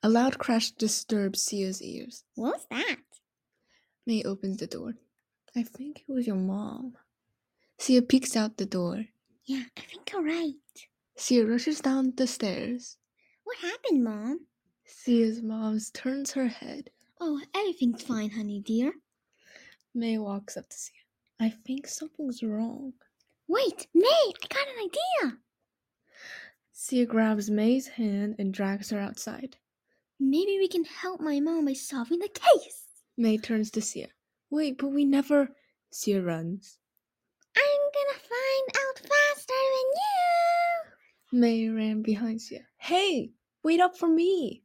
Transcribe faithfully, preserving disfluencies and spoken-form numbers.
A loud crash disturbs Sia's ears. What was that? May opens the door. I think it was your mom. Sia peeks out the door. Yeah, I think you're right. Sia rushes down the stairs. What happened, Mom? Sia's mom turns her head. Oh, everything's fine, honey dear. May walks up to Sia. I think something's wrong. Wait, May, I got an idea. Sia grabs May's hand and drags her outside. Maybe we can help my mom by solving the case. May turns to Sia. Wait, but we never... Sia runs. I'm gonna find out faster than you. May ran behind Sia. Hey, wait up for me.